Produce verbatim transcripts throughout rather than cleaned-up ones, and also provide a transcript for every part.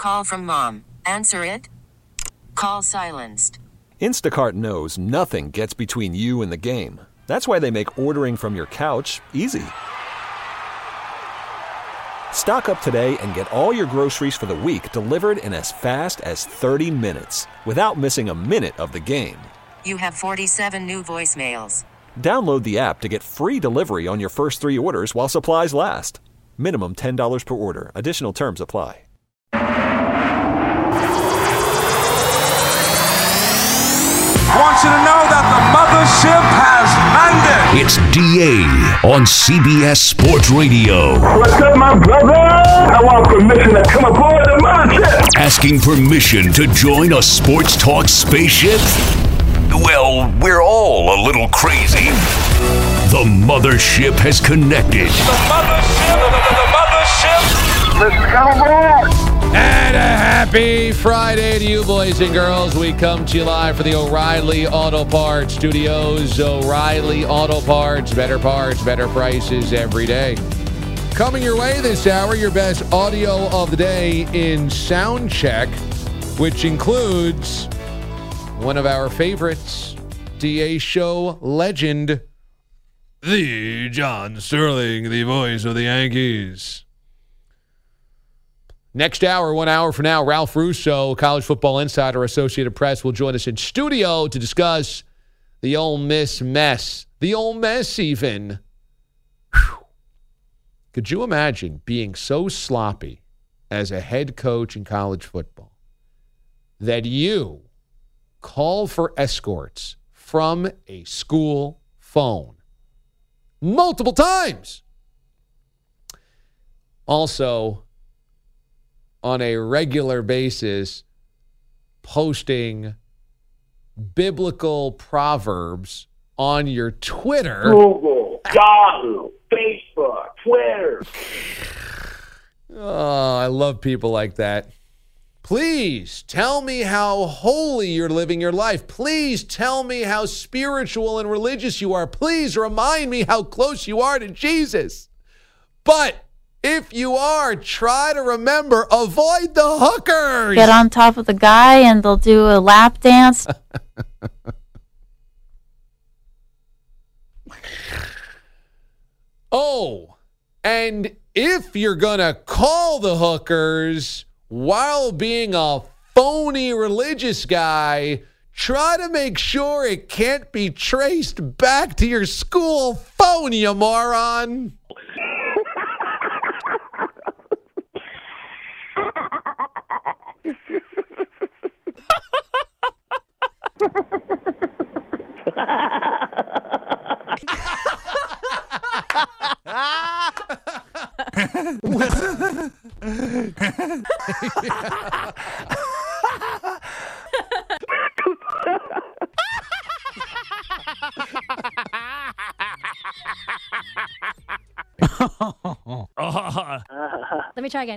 Call from mom. Answer it. Call silenced. Instacart knows nothing gets between you and the game. That's why they make ordering from your couch easy. Stock up today and get all your groceries for the week delivered in as fast as thirty minutes without missing a minute of the game. You have forty-seven new voicemails. Download the app to get free delivery on your first three orders while supplies last. Minimum ten dollars per order. Additional terms apply. I want you to know that the mothership has landed. It's D A on C B S Sports Radio. What's up, my brother? I want permission to come aboard the mothership. Asking permission to join a sports talk spaceship? Well, we're all a little crazy. The mothership has connected. The mothership, the, the, the mothership. Let's come aboard. And a happy Friday to you, boys and girls. We come to you live for the O'Reilly Auto Parts Studios. O'Reilly Auto Parts, better parts, better prices every day. Coming your way this hour, your best audio of the day in sound check, which includes one of our favorites, D A show legend, the John Sterling, the voice of the Yankees. Next hour, one hour from now, Ralph Russo, College Football Insider, Associated Press, will join us in studio to discuss the Ole Miss mess. The Ole Miss, even. Whew. Could you imagine being so sloppy as a head coach in college football that you call for escorts from a school phone multiple times? Also, on a regular basis, posting biblical proverbs on your Twitter. Google, Yahoo, Facebook, Twitter. Oh, I love people like that. Please tell me how holy you're living your life. Please tell me how spiritual and religious you are. Please remind me how close you are to Jesus. But if you are, try to remember, avoid the hookers. Get on top of the guy and they'll do a lap dance. Oh, and if you're going to call the hookers while being a phony religious guy, try to make sure it can't be traced back to your school phone, you moron. Let me try again.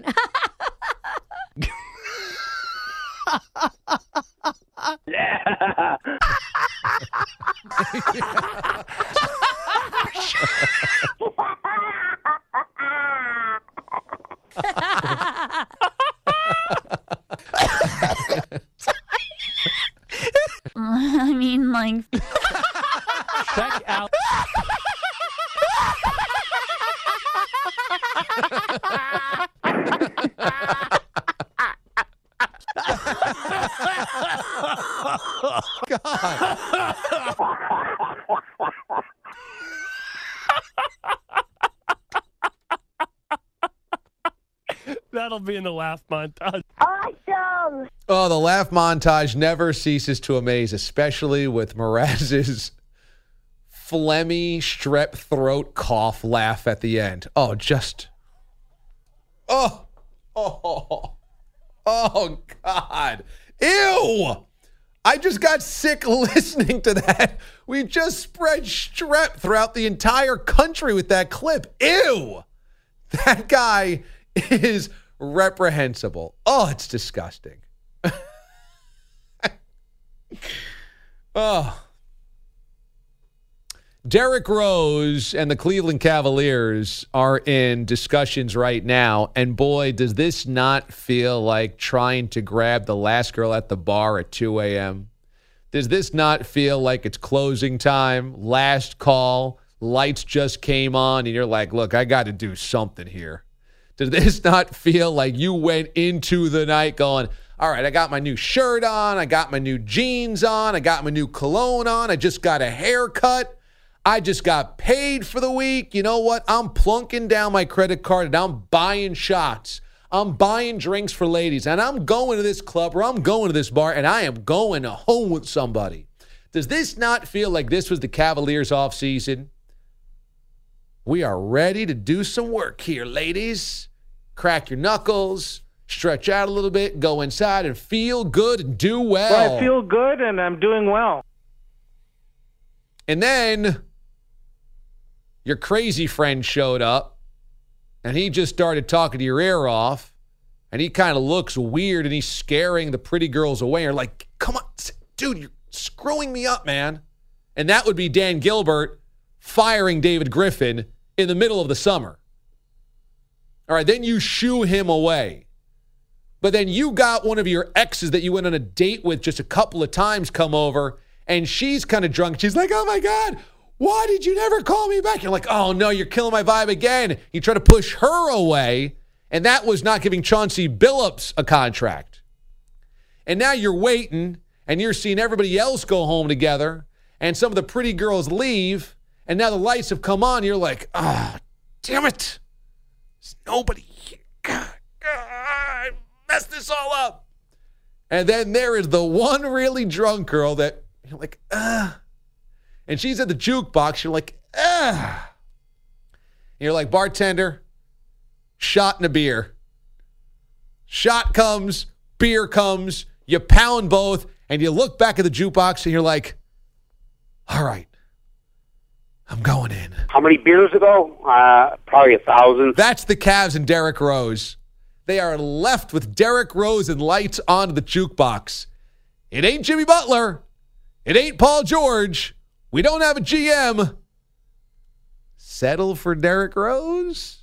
I mean, like... Check out... That'll be in the laugh montage. Awesome! Oh, the laugh montage never ceases to amaze, especially with Mraz's phlegmy strep throat cough laugh at the end. Oh, just... Oh! Oh! Oh, God. Ew! I just got sick listening to that. We just spread strep throughout the entire country with that clip. Ew! That guy is reprehensible. Oh, it's disgusting. Oh. Derrick Rose and the Cleveland Cavaliers are in discussions right now, and boy, does this not feel like trying to grab the last girl at the bar at two a.m. Does this not feel like it's closing time, last call, lights just came on, and you're like, look, I got to do something here? Does this not feel like you went into the night going, all right, I got my new shirt on, I got my new jeans on, I got my new cologne on, I just got a haircut, I just got paid for the week. You know what? I'm plunking down my credit card and I'm buying shots. I'm buying drinks for ladies, and I'm going to this club or I'm going to this bar, and I am going home with somebody. Does this not feel like this was the Cavaliers offseason? We are ready to do some work here, ladies. Crack your knuckles, stretch out a little bit, go inside and feel good and do well. Well, I feel good and I'm doing well. And then your crazy friend showed up, and he just started talking to your ear off, and he kind of looks weird, and he's scaring the pretty girls away. You're like, come on, dude, you're screwing me up, man. And that would be Dan Gilbert firing David Griffin in the middle of the summer. All right, then you shoo him away. But then you got one of your exes that you went on a date with just a couple of times come over, and she's kind of drunk. She's like, oh, my God, why did you never call me back? You're like, oh, no, you're killing my vibe again. You try to push her away, and that was not giving Chauncey Billups a contract. And now you're waiting, and you're seeing everybody else go home together, and some of the pretty girls leave, and now the lights have come on. You're like, ah, oh, damn it. There's nobody here. God, God, I messed this all up. And then there is the one really drunk girl that you're like, ah. And she's at the jukebox. You're like, ah. And you're like, bartender, shot and a beer. Shot comes, beer comes, you pound both, and you look back at the jukebox and you're like, all right, I'm going in. How many beers ago? Uh, probably a thousand. That's the Cavs and Derrick Rose. They are left with Derrick Rose and lights onto the jukebox. It ain't Jimmy Butler. It ain't Paul George. We don't have a G M. Settle for Derrick Rose?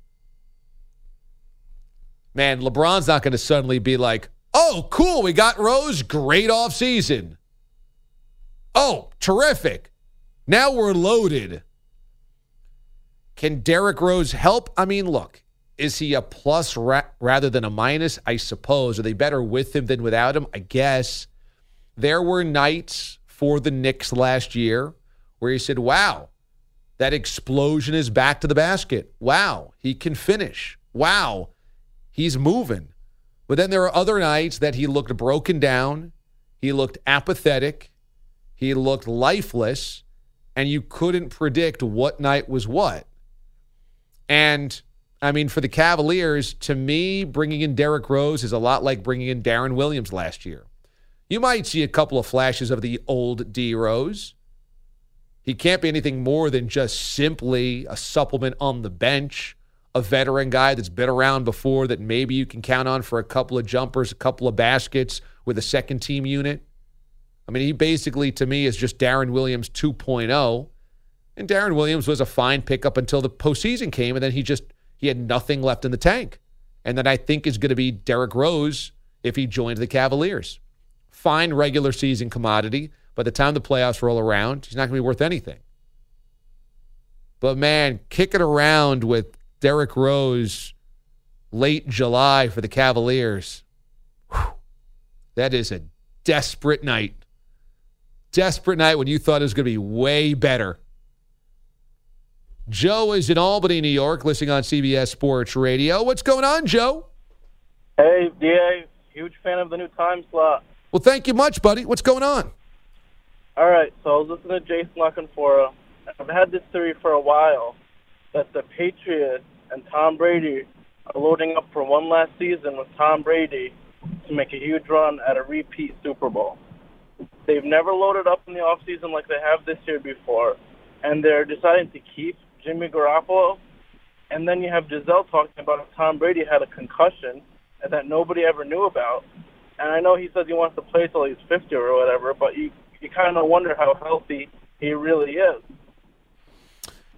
Man, LeBron's not going to suddenly be like, oh, cool, we got Rose. Great offseason. Oh, terrific. Now we're loaded. Can Derrick Rose help? I mean, look, is he a plus ra- rather than a minus? I suppose. Are they better with him than without him? I guess. There were nights for the Knicks last year where he said, wow, that explosion is back to the basket. Wow, he can finish. Wow, he's moving. But then there are other nights that he looked broken down. He looked apathetic. He looked lifeless. And you couldn't predict what night was what. And, I mean, for the Cavaliers, to me, bringing in Derrick Rose is a lot like bringing in Darren Williams last year. You might see a couple of flashes of the old D Rose. He can't be anything more than just simply a supplement on the bench, a veteran guy that's been around before that maybe you can count on for a couple of jumpers, a couple of baskets with a second-team unit. I mean, he basically, to me, is just Darren Williams two point oh. And Darren Williams was a fine pickup until the postseason came, and then he just he had nothing left in the tank. And that I think is going to be Derrick Rose if he joins the Cavaliers. Fine regular season commodity. By the time the playoffs roll around, he's not going to be worth anything. But, man, kick it around with Derrick Rose late July for the Cavaliers. Whew. That is a desperate night. Desperate night when you thought it was going to be way better. Joe is in Albany, New York, listening on C B S Sports Radio. What's going on, Joe? Hey, D A, huge fan of the new time slot. Well, thank you much, buddy. What's going on? All right, so I was listening to Jason LaConfora. I've had this theory for a while that the Patriots and Tom Brady are loading up for one last season with Tom Brady to make a huge run at a repeat Super Bowl. They've never loaded up in the offseason like they have this year before, and they're deciding to keep Jimmy Garoppolo. And then you have Giselle talking about if Tom Brady had a concussion and that nobody ever knew about. And I know he says he wants to play till he's fifty or whatever, but you, you kind of wonder how healthy he really is.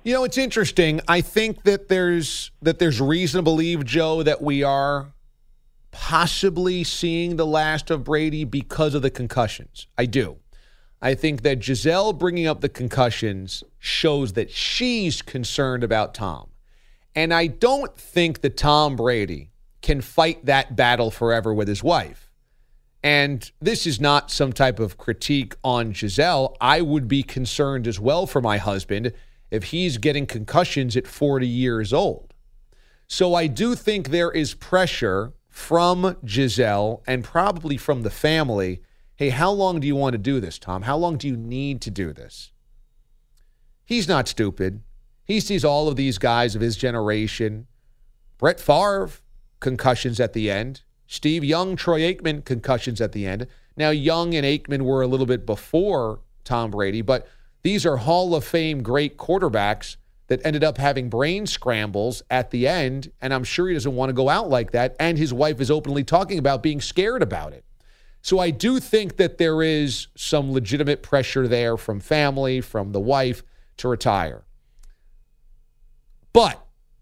You know, it's interesting. I think that there's that there's reason to believe, Joe, that we are possibly seeing the last of Brady because of the concussions. I do. I think that Gisele bringing up the concussions shows that she's concerned about Tom. And I don't think that Tom Brady can fight that battle forever with his wife. And this is not some type of critique on Gisele. I would be concerned as well for my husband if he's getting concussions at forty years old. So I do think there is pressure from Gisele and probably from the family. Hey, how long do you want to do this, Tom? How long do you need to do this? He's not stupid. He sees all of these guys of his generation. Brett Favre, concussions at the end. Steve Young, Troy Aikman, concussions at the end. Now, Young and Aikman were a little bit before Tom Brady, but these are Hall of Fame great quarterbacks that ended up having brain scrambles at the end, and I'm sure he doesn't want to go out like that, and his wife is openly talking about being scared about it. So I do think that there is some legitimate pressure there from family, from the wife, to retire. But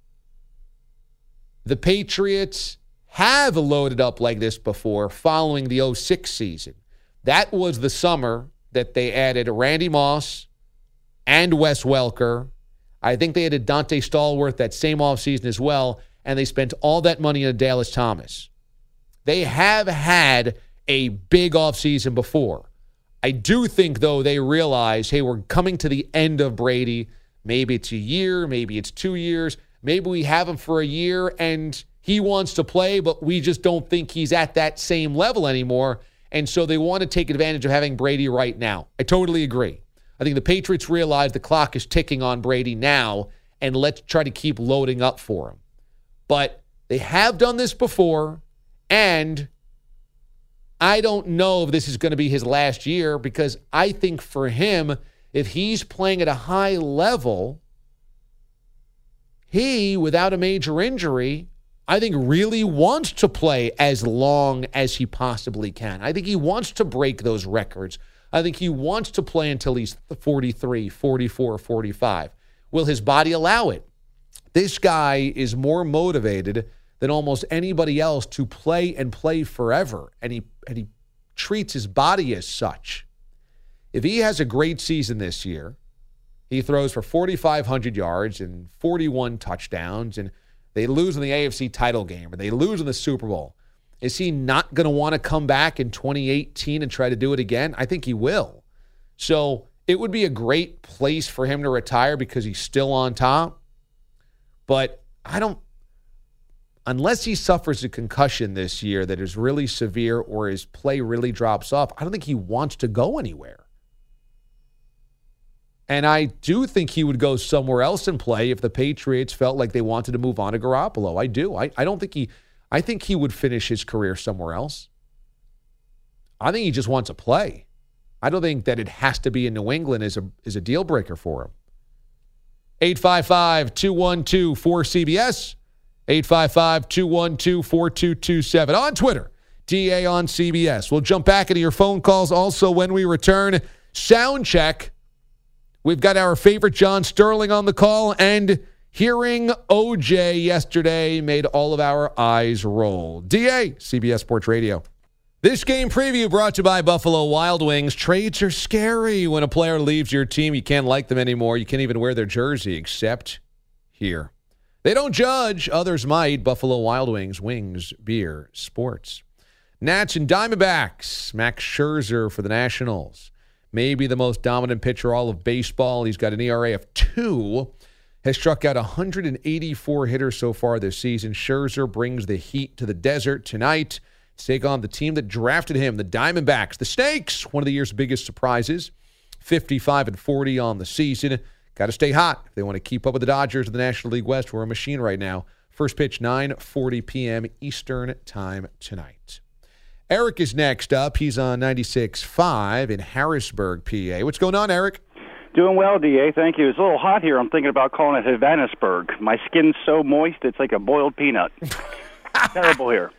the Patriots have loaded up like this before following the oh six season. That was the summer that they added Randy Moss and Wes Welker. I think they added Dante Stallworth that same offseason as well, and they spent all that money on Dallas Thomas. They have had a big offseason before. I do think, though, they realize, hey, we're coming to the end of Brady. Maybe it's a year, maybe it's two years. Maybe we have him for a year and he wants to play, but we just don't think he's at that same level anymore. And so they want to take advantage of having Brady right now. I totally agree. I think the Patriots realize the clock is ticking on Brady now, and let's try to keep loading up for him. But they have done this before, and I don't know if this is going to be his last year, because I think for him, if he's playing at a high level, he, without a major injury, I think really wants to play as long as he possibly can. I think he wants to break those records. I think he wants to play until he's forty-three, forty-four, forty-five. Will his body allow it? This guy is more motivated than almost anybody else to play and play forever, and he and he treats his body as such. If he has a great season this year, he throws for forty-five hundred yards and forty-one touchdowns, and they lose in the A F C title game, or they lose in the Super Bowl. Is he not going to want to come back in twenty eighteen and try to do it again? I think he will. So it would be a great place for him to retire because he's still on top. But I don't, unless he suffers a concussion this year that is really severe or his play really drops off, I don't think he wants to go anywhere. And I do think he would go somewhere else and play if the Patriots felt like they wanted to move on to Garoppolo. I do. I, I don't think he, I think he would finish his career somewhere else. I think he just wants to play. I don't think that it has to be in New England is a, is a deal breaker for him. eight five five, two one two, four C B S. eight five five, two one two, four two two seven. On Twitter, D A on C B S. We'll jump back into your phone calls also when we return. Sound check. We've got our favorite John Sterling on the call, and hearing O J yesterday made all of our eyes roll. D A, C B S Sports Radio. This game preview brought to you by Buffalo Wild Wings. Trades are scary. When a player leaves your team, you can't like them anymore. You can't even wear their jersey, except here. They don't judge. Others might. Buffalo Wild Wings, wings, beer, sports. Nats and Diamondbacks. Max Scherzer for the Nationals. Maybe the most dominant pitcher all of baseball. He's got an E R A of two. Has struck out one hundred eighty-four hitters so far this season. Scherzer brings the heat to the desert tonight to take on the team that drafted him, the Diamondbacks. The Snakes, one of the year's biggest surprises. fifty-five and forty on the season. Got to stay hot if they want to keep up with the Dodgers in the National League West, who are a machine right now. First pitch, nine forty p.m. Eastern time tonight. Eric is next up. He's on ninety-six point five in Harrisburg, P A. What's going on, Eric? Doing well, D A. Thank you. It's a little hot here. I'm thinking about calling it Havanaisburg. My skin's so moist, it's like a boiled peanut. Terrible here.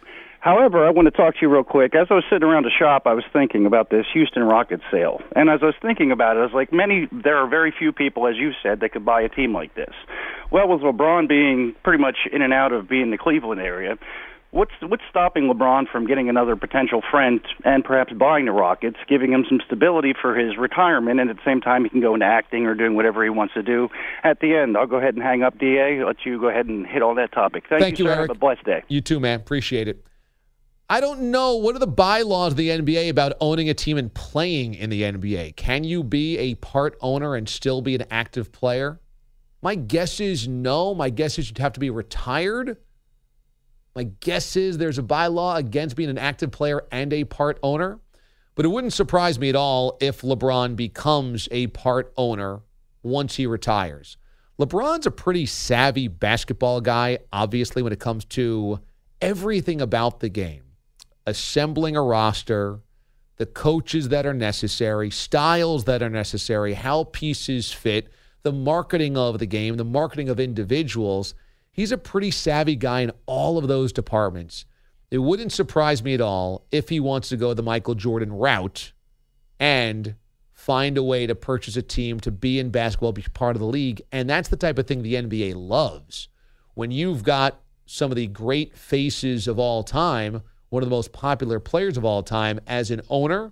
However, I want to talk to you real quick. As I was sitting around the shop, I was thinking about this Houston Rockets sale. And as I was thinking about it, I was like, many, there are very few people, as you said, that could buy a team like this. Well, with LeBron being pretty much in and out of being the Cleveland area, what's what's stopping LeBron from getting another potential friend and perhaps buying the Rockets, giving him some stability for his retirement, and at the same time he can go into acting or doing whatever he wants to do? At the end, I'll go ahead and hang up, D A. Let you go ahead and hit on that topic. Thank, Thank you, you, sir. Eric. Have a blessed day. You too, man. Appreciate it. I don't know. What are the bylaws of the N B A about owning a team and playing in the N B A? Can you be a part owner and still be an active player? My guess is no. My guess is you'd have to be retired. My guess is there's a bylaw against being an active player and a part owner. But it wouldn't surprise me at all if LeBron becomes a part owner once he retires. LeBron's a pretty savvy basketball guy, obviously, when it comes to everything about the game. Assembling a roster, the coaches that are necessary, styles that are necessary, how pieces fit, the marketing of the game, the marketing of individuals. He's a pretty savvy guy in all of those departments. It wouldn't surprise me at all if he wants to go the Michael Jordan route and find a way to purchase a team to be in basketball, be part of the league. And that's the type of thing the N B A loves. When you've got some of the great faces of all time, one of the most popular players of all time, as an owner,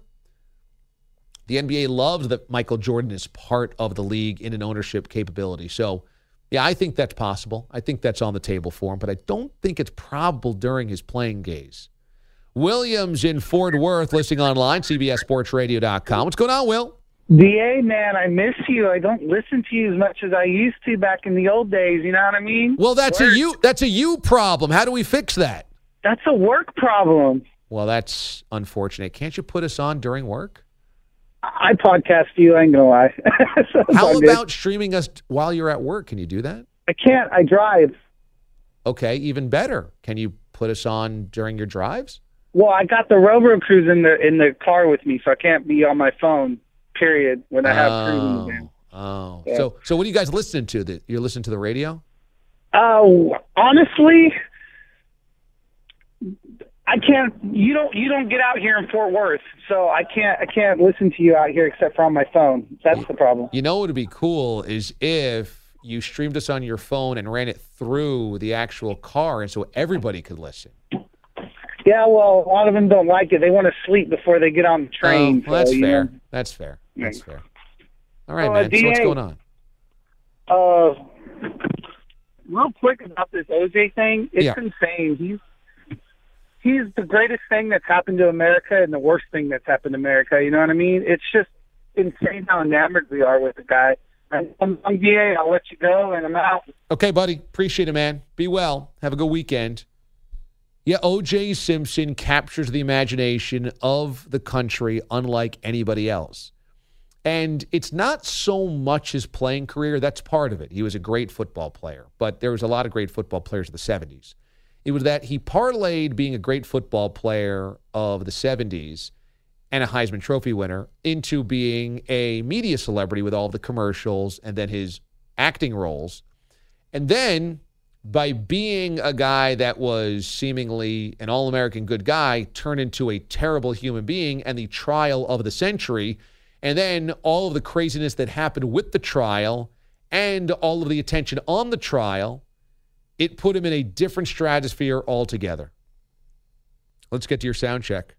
the N B A loves that Michael Jordan is part of the league in an ownership capability. So, yeah, I think that's possible. I think that's on the table for him, but I don't think it's probable during his playing days. Williams in Fort Worth, listening online, C B S Sports Radio dot com. What's going on, Will? D A, man, I miss you. I don't listen to you as much as I used to back in the old days. You know what I mean? Well, that's Work. a you. That's a you problem. How do we fix that? That's a work problem. Well, that's unfortunate. Can't you put us on during work? I podcast you, I ain't gonna lie. So How about about good. streaming us while you're at work? Can you do that? I can't. I drive. Okay, even better. Can you put us on during your drives? Well, I got the Robo Cruise in the in the car with me, so I can't be on my phone. Period. When I have oh, cruise in the van. Oh, Yeah. so so what are you guys listening to? That you're listening to the radio? Oh, honestly, I can't. You don't. You don't get out here in Fort Worth, so I can't. I can't listen to you out here except for on my phone. That's the problem. You know what would be cool is if you streamed us on your phone and ran it through the actual car, and so everybody could listen. Yeah, well, a lot of them don't like it. They want to sleep before they get on the train. Oh, well, that's so, you fair. know. That's fair. That's Yeah. fair. All right, Uh, man. So what's D A, going on? Uh, real quick about this O J thing. It's Yeah. insane. He's he's the greatest thing that's happened to America and the worst thing that's happened to America. You know what I mean? It's just insane how enamored we are with the guy. I'm, I'm D A. I'll let you go, and I'm out. Okay, buddy. Appreciate it, man. Be well. Have a good weekend. Yeah, O J Simpson captures the imagination of the country unlike anybody else. And it's not so much his playing career. That's part of it. He was a great football player, but there was a lot of great football players in the seventies. It was that he parlayed being a great football player of the seventies and a Heisman Trophy winner into being a media celebrity with all the commercials and then his acting roles. And then by being a guy that was seemingly an all-American good guy, turned into a terrible human being and the trial of the century. And then all of the craziness that happened with the trial and all of the attention on the trial, it put him in a different stratosphere altogether. Let's get to your sound check.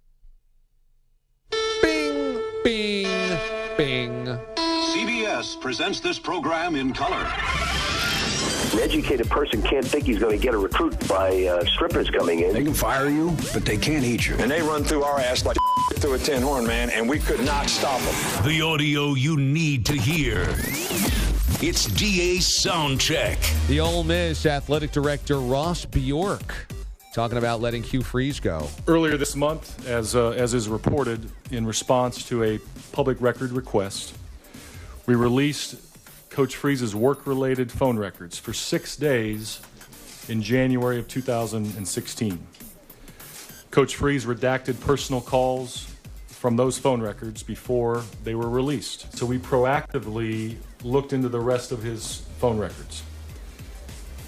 Bing, bing, bing. C B S presents this program in color. An educated person can't think he's going to get a recruit by uh, strippers coming in. They can fire you, but they can't eat you. And they run through our ass like through a tin horn, man, and we could not stop them. The audio you need to hear. It's D A's Sound Check. The Ole Miss athletic director Ross Bjork talking about letting Hugh Freeze go. Earlier this month, as uh, as is reported, in response to a public record request, we released Coach Freeze's work-related phone records for six days in January of two thousand sixteen. Coach Freeze redacted personal calls from those phone records before they were released. So we proactively looked into the rest of his phone records.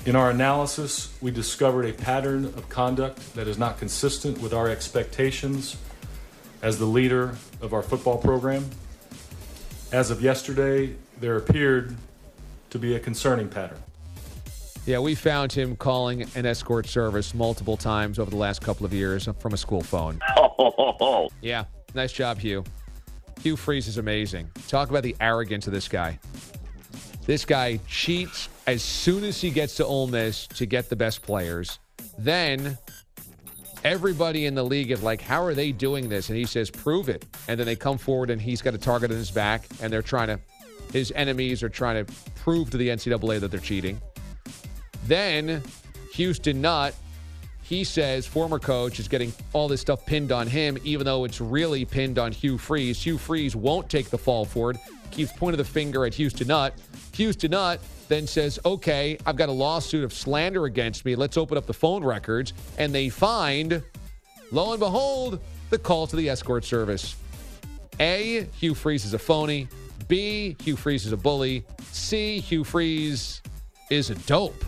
In our analysis, we discovered a pattern of conduct that is not consistent with our expectations as the leader of our football program. As of yesterday, there appeared to be a concerning pattern. Yeah, we found him calling an escort service multiple times over the last couple of years from a school phone. Yeah, nice job, Hugh. Hugh Freeze is amazing. Talk about the arrogance of this guy. This guy cheats as soon as he gets to Ole Miss to get the best players. Then everybody in the league is like, how are they doing this? And he says, prove it. And then they come forward and he's got a target on his back and they're trying to, his enemies are trying to prove to the N C double A that they're cheating. Then Houston Nutt, he says, former coach, is getting all this stuff pinned on him, even though it's really pinned on Hugh Freeze. Hugh Freeze won't take the fall for it, keeps pointing the finger at Houston Nutt. Houston Nutt then says, okay, I've got a lawsuit of slander against me. Let's open up the phone records. And they find, lo and behold, the call to the escort service. A, Hugh Freeze is a phony. B, Hugh Freeze is a bully. C, Hugh Freeze is a dope.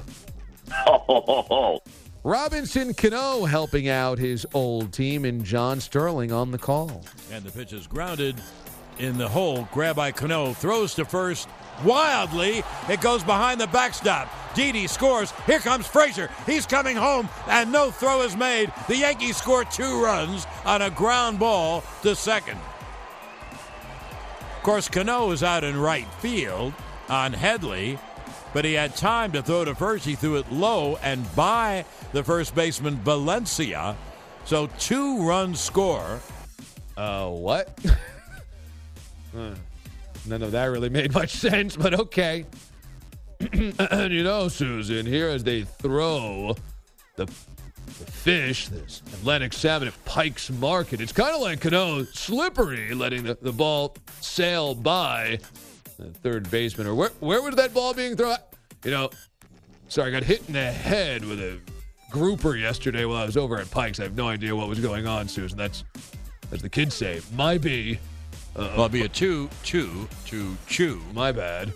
Robinson Cano helping out his old team, and John Sterling on the call. And the pitch is grounded in the hole. Grab by Cano. Throws to first. Wildly, it goes behind the backstop. Didi scores. Here comes Frazier. He's coming home, and no throw is made. The Yankees score two runs on a ground ball to second. Of course, Cano is out in right field on Headley, but he had time to throw to first. He threw it low and by the first baseman, Valencia. So two-run score. Uh, what? huh. None of that really made much sense, but okay. And you know, Susan, here as they throw the, the fish, this Atlantic salmon at Pike's Market, it's kind of like Cano, slippery, letting the, the ball sail by the third baseman. Or where, where was that ball being thrown? You know, sorry, I got hit in the head with a grouper yesterday while I was over at Pike's. I have no idea what was going on, Susan. That's, as the kids say, my B. Uh, well, it'll be a two, two, two, chew. My bad.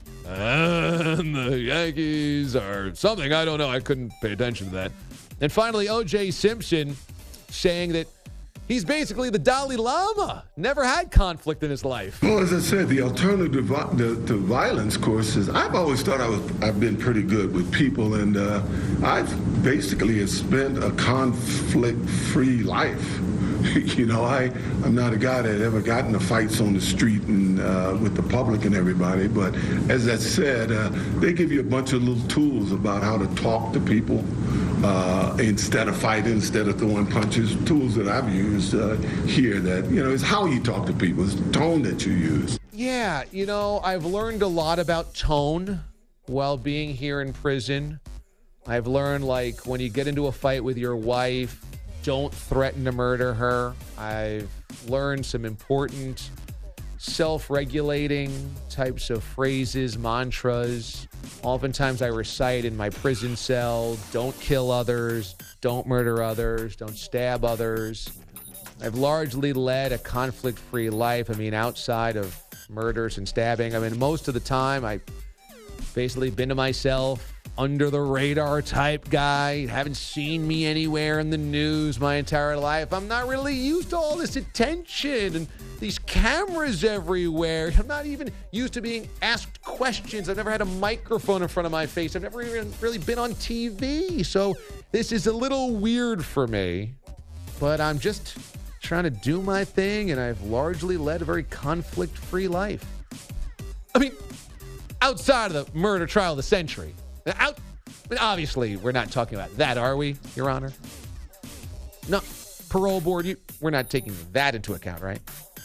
And the Yankees are something. I don't know. I couldn't pay attention to that. And finally, O J Simpson saying that he's basically the Dalai Lama. Never had conflict in his life. Well, as I said, the alternative to, to violence course is I've always thought I was, I've been pretty good with people, and uh, I've basically have spent a conflict-free life. You know, I, I'm not a guy that ever got into fights on the street and uh, with the public and everybody. But as I said, uh, they give you a bunch of little tools about how to talk to people uh, instead of fighting, instead of throwing punches. Tools that I've used uh, here that, you know, it's how you talk to people. It's the tone that you use. Yeah, you know, I've learned a lot about tone while being here in prison. I've learned, like, when you get into a fight with your wife, don't threaten to murder her. I've learned some important self-regulating types of phrases, mantras. Oftentimes I recite in my prison cell, don't kill others, don't murder others, don't stab others. I've largely led a conflict-free life. I mean, outside of murders and stabbing. I mean, most of the time I've basically been to myself, under the radar type guy. Haven't seen me anywhere in the news my entire life. I'm not really used to all this attention and these cameras everywhere. I'm not even used to being asked questions. I've never had a microphone in front of my face. I've never even really been on T V. So this is a little weird for me, but I'm just trying to do my thing, and I've largely led a very conflict-free life. I mean, outside of the murder trial of the century. Out, obviously, we're not talking about that, are we, Your Honor? No, parole board, you, we're not taking that into account, right?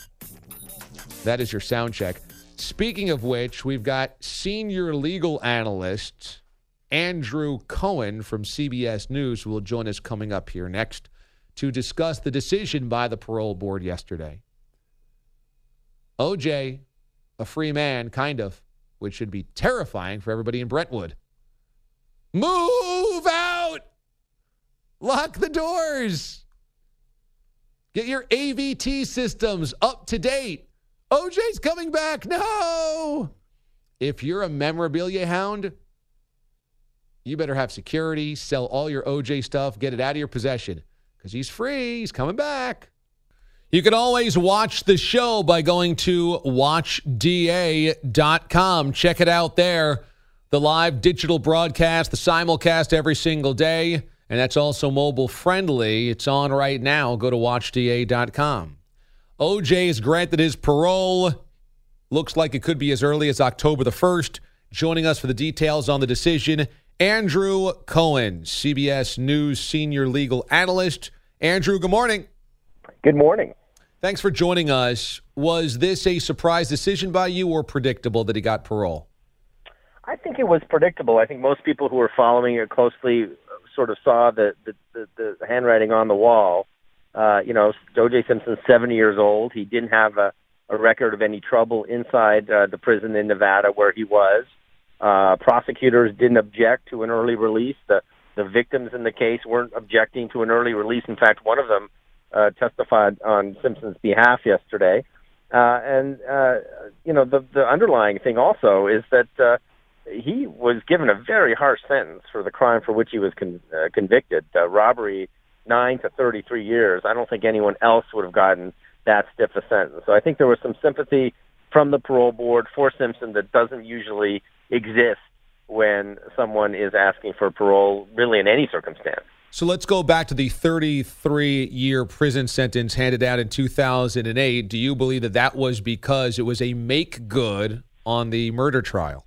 That is your sound check. Speaking of which, we've got senior legal analyst Andrew Cohen from C B S News, who will join us coming up here next to discuss the decision by the parole board yesterday. O J, a free man, kind of, which should be terrifying for everybody in Brentwood. Move out! Lock the doors! Get your A V T systems up to date. O J's coming back. No! If you're a memorabilia hound, you better have security, sell all your O J stuff, get it out of your possession because he's free. He's coming back. You can always watch the show by going to watch D A dot com. Check it out there. The live digital broadcast, the simulcast every single day, and that's also mobile friendly. It's on right now. Go to watch D A dot com. O J is granted his parole. Looks like it could be as early as October the first. Joining us for the details on the decision, Andrew Cohen, C B S News senior legal analyst. Andrew, good morning. Good morning. Thanks for joining us. Was this a surprise decision by you or predictable that he got parole? I think it was predictable. I think most people who were following it closely sort of saw the, the, the, the handwriting on the wall. Uh, you know, O J Simpson's seventy years old. He didn't have a, a record of any trouble inside uh, the prison in Nevada where he was. Uh, prosecutors didn't object to an early release. The, the victims in the case weren't objecting to an early release. In fact, one of them Uh, testified on Simpson's behalf yesterday. Uh, and, uh, you know, the, the underlying thing also is that uh, he was given a very harsh sentence for the crime for which he was con- uh, convicted, uh, robbery, nine to thirty-three years. I don't think anyone else would have gotten that stiff a sentence. So I think there was some sympathy from the parole board for Simpson that doesn't usually exist when someone is asking for parole, really in any circumstance. So let's go back to the thirty-three-year prison sentence handed out in two thousand eight. Do you believe that that was because it was a make good on the murder trial?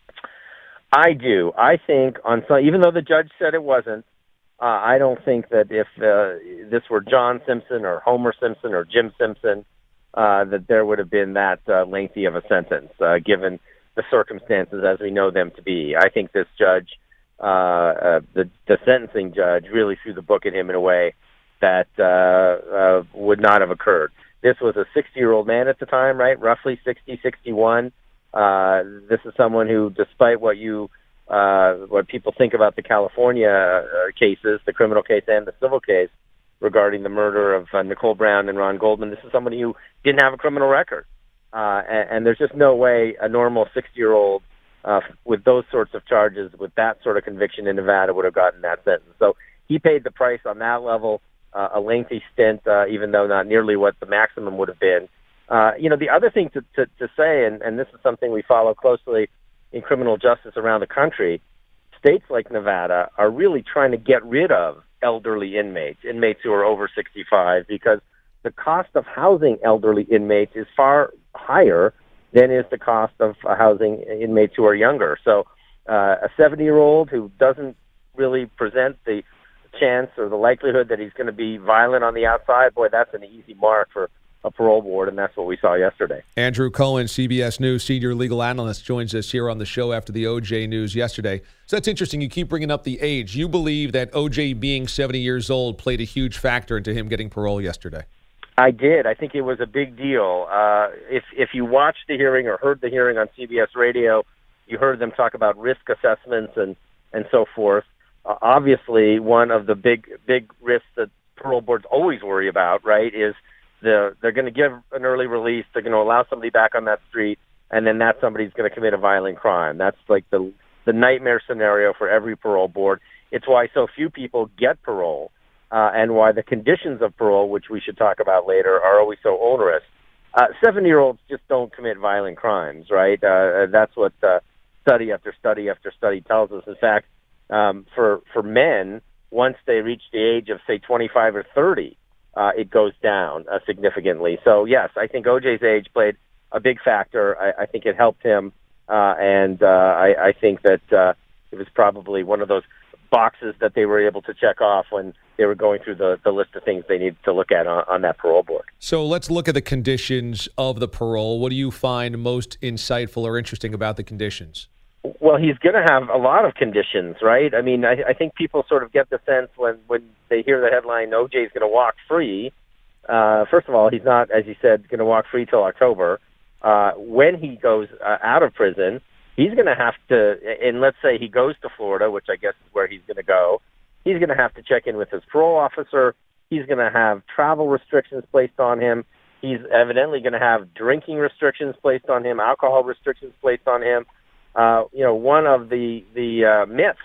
I do. I think, on some, even though the judge said it wasn't, uh, I don't think that if uh, this were John Simpson or Homer Simpson or Jim Simpson, uh, that there would have been that uh, lengthy of a sentence, uh, given the circumstances as we know them to be. I think this judge... Uh, uh, the, the sentencing judge really threw the book at him in a way that uh, uh, would not have occurred. This was a sixty-year-old man at the time, right? Roughly sixty, sixty-one. Uh, this is someone who, despite what you, uh, what people think about the California uh, cases, the criminal case and the civil case regarding the murder of uh, Nicole Brown and Ron Goldman, this is somebody who didn't have a criminal record. Uh, and, and there's just no way a normal sixty-year-old Uh, with those sorts of charges, with that sort of conviction in Nevada, would have gotten that sentence. So he paid the price on that level, uh, a lengthy stint, uh, even though not nearly what the maximum would have been. Uh, you know, the other thing to, to, to say, and, and this is something we follow closely in criminal justice around the country, states like Nevada are really trying to get rid of elderly inmates, inmates who are over sixty-five, because the cost of housing elderly inmates is far higher than is the cost of uh, housing inmates who are younger. So uh, a seventy-year-old who doesn't really present the chance or the likelihood that he's going to be violent on the outside, boy, that's an easy mark for a parole board, and that's what we saw yesterday. Andrew Cohen, C B S News senior legal analyst, joins us here on the show after the O J news yesterday. So that's interesting. You keep bringing up the age. You believe that O J being seventy years old played a huge factor into him getting parole yesterday? I did. I think it was a big deal. Uh, if if you watched the hearing or heard the hearing on C B S radio, you heard them talk about risk assessments and, and so forth. Uh, obviously, one of the big big risks that parole boards always worry about, right, is the they're going to give an early release. They're going to allow somebody back on that street, and then that somebody's going to commit a violent crime. That's like the the nightmare scenario for every parole board. It's why so few people get parole. Uh, and why the conditions of parole, which we should talk about later, are always so onerous. Uh, seventy-year-olds just don't commit violent crimes, right? Uh, that's what uh, study after study after study tells us. In fact, um, for for men, once they reach the age of, say, twenty-five or thirty, uh, it goes down uh, significantly. So, yes, I think O J's age played a big factor. I, I think it helped him, uh, and uh, I, I think that uh, it was probably one of those boxes that they were able to check off when they were going through the, the list of things they needed to look at on, on that parole board. So let's look at the conditions of the parole. What do you find most insightful or interesting about the conditions? Well, he's going to have a lot of conditions, right? I mean, I, I think people sort of get the sense when, when they hear the headline, O J's going to walk free. Uh, first of all, he's not, as you said, going to walk free till October. Uh, when he goes uh, out of prison, he's going to have to, and let's say he goes to Florida, which I guess is where he's going to go, he's going to have to check in with his parole officer. He's going to have travel restrictions placed on him. He's evidently going to have drinking restrictions placed on him, alcohol restrictions placed on him. Uh, you know, one of the, the uh, myths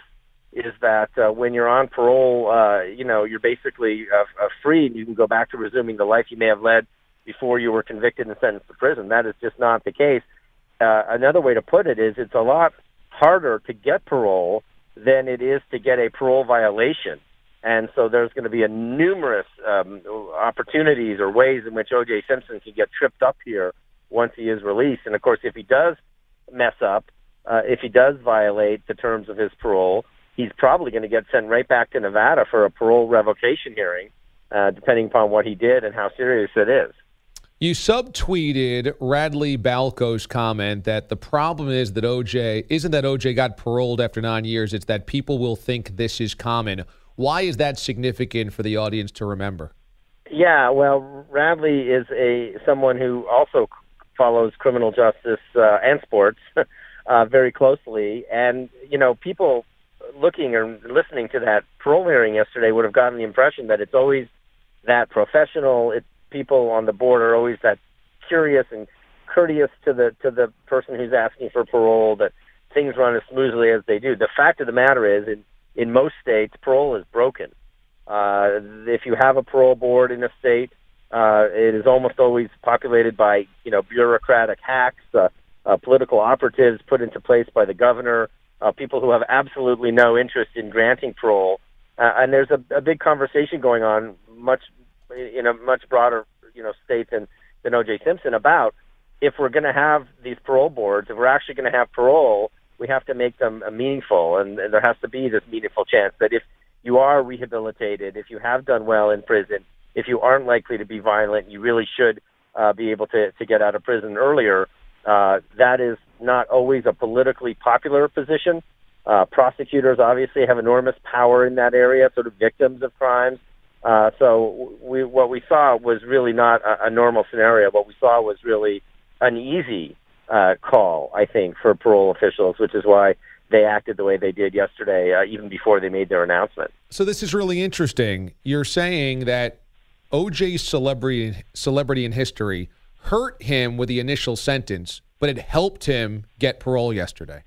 is that uh, when you're on parole, uh, you know, you're basically uh, uh, free and you can go back to resuming the life you may have led before you were convicted and sentenced to prison. That is just not the case. Uh, another way to put it is it's a lot harder to get parole than it is to get a parole violation. And so there's going to be a numerous um, opportunities or ways in which O J Simpson can get tripped up here once he is released. And, of course, if he does mess up, uh, if he does violate the terms of his parole, he's probably going to get sent right back to Nevada for a parole revocation hearing, uh, depending upon what he did and how serious it is. You subtweeted Radley Balco's comment that the problem is that O J isn't that O J got paroled after nine years. It's that people will think this is common. Why is that significant for the audience to remember? Yeah, well, Radley is a someone who also follows criminal justice uh, and sports uh, very closely. And, you know, people looking or listening to that parole hearing yesterday would have gotten the impression that it's always that professional. It, people on the board are always that curious and courteous to the to the person who's asking for parole, that things run as smoothly as they do. The fact of the matter is, in, in most states, parole is broken. Uh, if you have a parole board in a state, uh, it is almost always populated by, you know, bureaucratic hacks, uh, uh, political operatives put into place by the governor, uh, people who have absolutely no interest in granting parole. Uh, and there's a, a big conversation going on, much in a much broader, you know, state than, than O J Simpson, about if we're going to have these parole boards, if we're actually going to have parole, we have to make them uh, meaningful, and, and there has to be this meaningful chance that if you are rehabilitated, if you have done well in prison, if you aren't likely to be violent, you really should uh, be able to, to get out of prison earlier. Uh, that is not always a politically popular position. Uh, prosecutors obviously have enormous power in that area, sort of victims of crimes. Uh, so we, what we saw was really not a, a normal scenario. What we saw was really an easy uh, call, I think, for parole officials, which is why they acted the way they did yesterday, uh, even before they made their announcement. So this is really interesting. You're saying that O J's celebrity celebrity in history hurt him with the initial sentence, but it helped him get parole yesterday.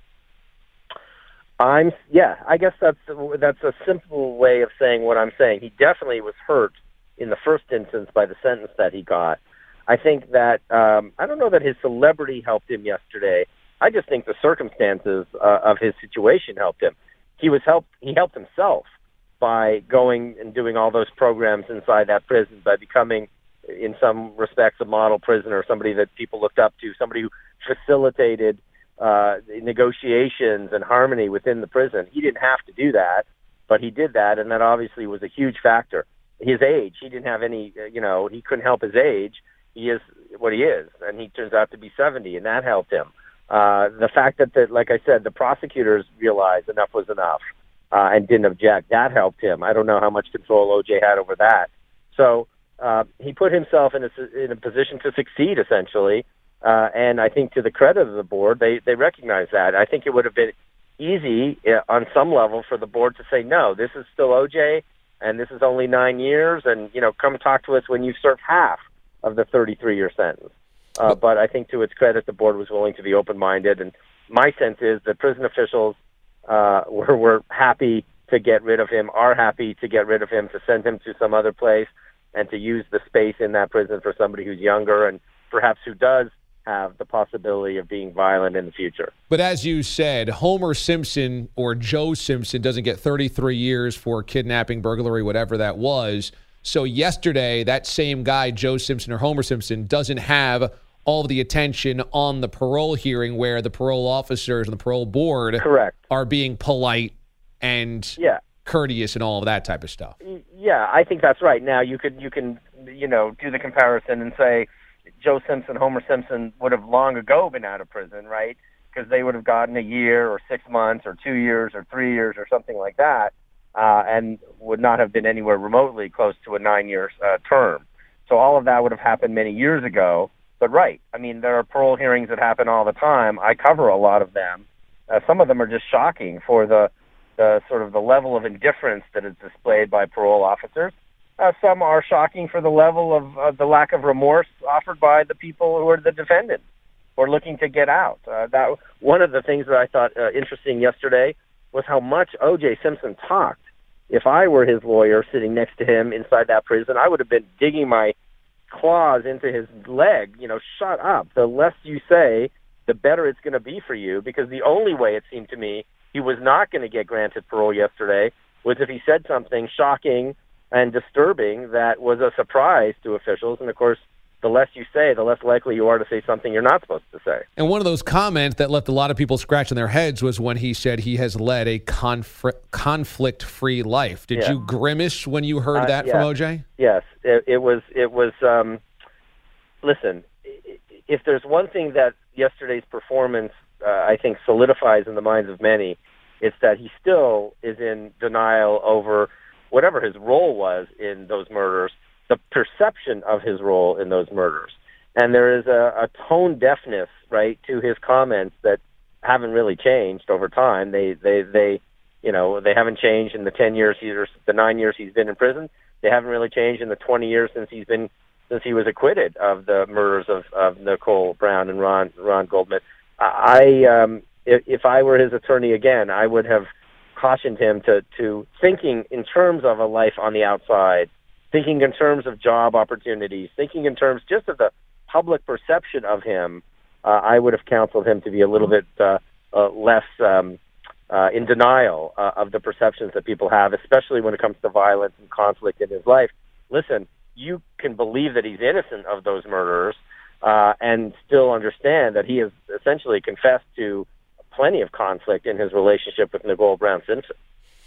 I'm yeah. I guess that's that's a simple way of saying what I'm saying. He definitely was hurt in the first instance by the sentence that he got. I think that um, I don't know that his celebrity helped him yesterday. I just think the circumstances uh, of his situation helped him. He was helped. He helped himself by going and doing all those programs inside that prison, by becoming, in some respects, a model prisoner, somebody that people looked up to, somebody who facilitated uh, negotiations and harmony within the prison. He didn't have to do that, but he did that, and that obviously was a huge factor. His age, he didn't have any, you know, he couldn't help his age. He is what he is, and he turns out to be seventy, and that helped him. Uh, the fact that, the, like I said, the prosecutors realized enough was enough uh, and didn't object, that helped him. I don't know how much control O J had over that. So uh, he put himself in a, in a position to succeed, essentially, uh, and I think to the credit of the board, they, they recognize that. I think it would have been easy uh, on some level for the board to say, no, this is still O J, and this is only nine years, and, you know, come talk to us when you've served half of the thirty-three-year sentence. Uh, but I think to its credit, the board was willing to be open-minded. And my sense is that prison officials uh, were, were happy to get rid of him, are happy to get rid of him, to send him to some other place and to use the space in that prison for somebody who's younger and perhaps who does have the possibility of being violent in the future. But as you said, Homer Simpson or Joe Simpson doesn't get thirty-three years for kidnapping, burglary, whatever that was. So yesterday, that same guy, Joe Simpson or Homer Simpson, doesn't have all of the attention on the parole hearing where the parole officers and the parole board Correct. are being polite and yeah. courteous and all of that type of stuff. Yeah, I think that's right. Now, you could, you can, you know, do the comparison and say Joe Simpson, Homer Simpson would have long ago been out of prison, right? Because they would have gotten a year or six months or two years or three years or something like that. Uh, and would not have been anywhere remotely close to a nine-year uh, term. So all of that would have happened many years ago. But right, I mean, there are parole hearings that happen all the time. I cover a lot of them. Uh, some of them are just shocking for the, the sort of the level of indifference that is displayed by parole officers. Uh, some are shocking for the level of uh, the lack of remorse offered by the people who are the defendants or looking to get out. Uh, that one of the things that I thought uh, interesting yesterday was how much O J Simpson talked. If I were his lawyer sitting next to him inside that prison, I would have been digging my claws into his leg. You know, shut up. The less you say, the better it's going to be for you, because the only way it seemed to me he was not going to get granted parole yesterday was if he said something shocking and disturbing that was a surprise to officials. And, of course, the less you say, the less likely you are to say something you're not supposed to say. And one of those comments that left a lot of people scratching their heads was when he said he has led a conf- conflict-free life. Did Yeah. you grimace when you heard Uh, that yeah. from O J? Yes, it, it was. It was. Um, listen, i- if there's one thing that yesterday's performance, uh, I think, solidifies in the minds of many, it's that he still is in denial over whatever his role was in those murders, the perception of his role in those murders. And there is a, a tone deafness, right, to his comments that haven't really changed over time. They, they, they, you know, they haven't changed in the ten years he's, or the nine years he's been in prison. They haven't really changed in the twenty years since he's been, since he was acquitted of the murders of, of Nicole Brown and Ron, Ron Goldman. I, um, if, if I were his attorney again, I would have cautioned him to, to thinking in terms of a life on the outside, thinking in terms of job opportunities, thinking in terms just of the public perception of him. Uh, I would have counseled him to be a little bit uh, uh, less um, uh, in denial uh, of the perceptions that people have, especially when it comes to violence and conflict in his life. Listen, you can believe that he's innocent of those murders uh, and still understand that he has essentially confessed to plenty of conflict in his relationship with Nicole Brown Simpson.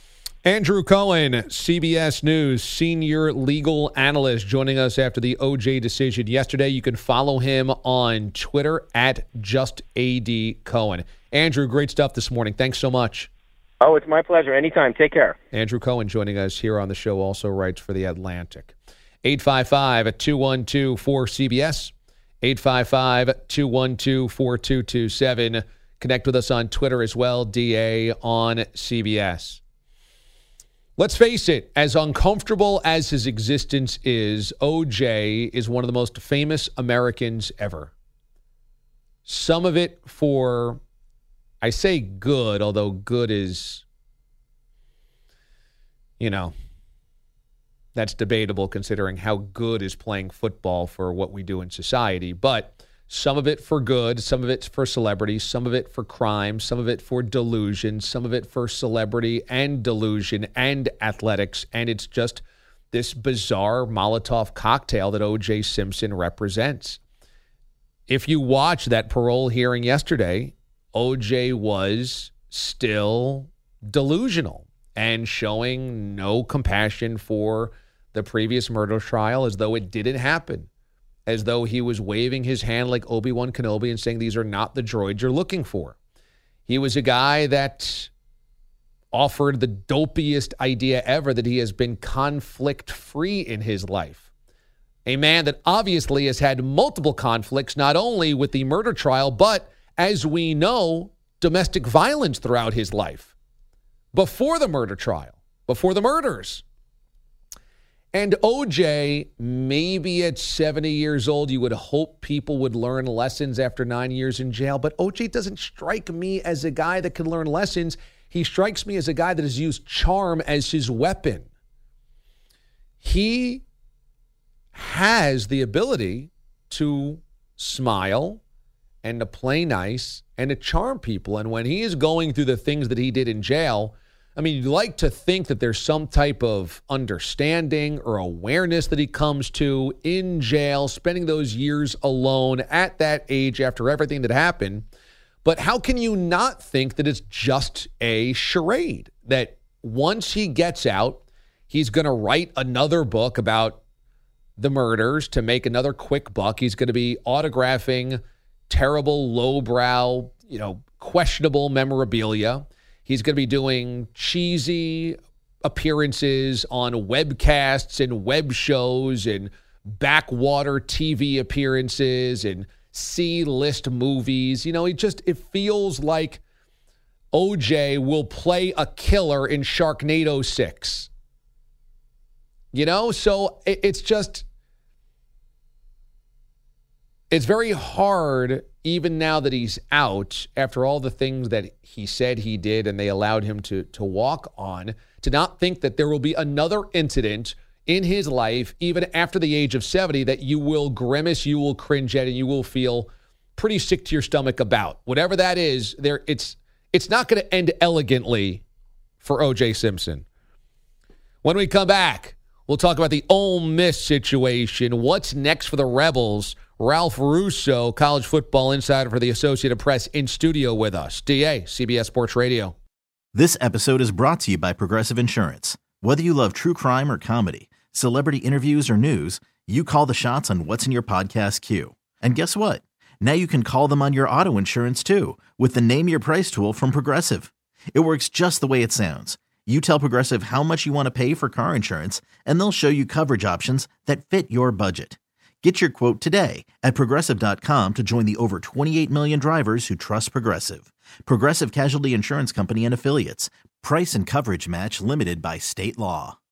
Andrew Cohen, C B S News senior legal analyst, joining us after the O J decision yesterday. You can follow him on Twitter at just A D Cohen. Andrew, great stuff this morning. Thanks so much. Oh, it's my pleasure. Anytime. Take care. Andrew Cohen joining us here on the show, also writes for The Atlantic. eight five five, two one two, four C B S, eight five five, two one two, four two two seven. Connect with us on Twitter as well, D A on C B S. Let's face it, as uncomfortable as his existence is, O J is one of the most famous Americans ever. Some of it for, I say good, although good is, you know, that's debatable considering how good is playing football for what we do in society. But some of it for good, some of it for celebrity, some of it for crime, some of it for delusion, some of it for celebrity and delusion and athletics. And it's just this bizarre Molotov cocktail that O J Simpson represents. If you watch that parole hearing yesterday, O J was still delusional and showing no compassion for the previous murder trial, as though it didn't happen, as though he was waving his hand like Obi-Wan Kenobi and saying these are not the droids you're looking for. He was a guy that offered the dopiest idea ever that he has been conflict-free in his life. A man that obviously has had multiple conflicts, not only with the murder trial, but, as we know, domestic violence throughout his life. Before the murder trial, before the murders. And O J, maybe at seventy years old, you would hope people would learn lessons after nine years in jail. But O J doesn't strike me as a guy that can learn lessons. He strikes me as a guy that has used charm as his weapon. He has the ability to smile and to play nice and to charm people. And when he is going through the things that he did in jail, I mean, you'd like to think that there's some type of understanding or awareness that he comes to in jail, spending those years alone at that age after everything that happened. But how can you not think that it's just a charade? That once he gets out, he's going to write another book about the murders to make another quick buck. He's going to be autographing terrible, lowbrow, you know, questionable memorabilia. He's going to be doing cheesy appearances on webcasts and web shows and backwater T V appearances and C-list movies. You know, it just, it feels like O J will play a killer in Sharknado six. You know, so it, it's just, it's very hard, even now that he's out, after all the things that he said he did and they allowed him to, to walk on, to not think that there will be another incident in his life, even after the age of seventy, that you will grimace, you will cringe at, and you will feel pretty sick to your stomach about. Whatever that is, there it's it's not going to end elegantly for O J Simpson. When we come back, we'll talk about the Ole Miss situation. What's next for the Rebels? Ralph Russo, college football insider for the Associated Press, in studio with us. D A, C B S Sports Radio. This episode is brought to you by Progressive Insurance. Whether you love true crime or comedy, celebrity interviews or news, you call the shots on what's in your podcast queue. And guess what? Now you can call them on your auto insurance too with the Name Your Price tool from Progressive. It works just the way it sounds. You tell Progressive how much you want to pay for car insurance, and they'll show you coverage options that fit your budget. Get your quote today at Progressive dot com to join the over twenty-eight million drivers who trust Progressive. Progressive Casualty Insurance Company and Affiliates. Price and coverage match limited by state law.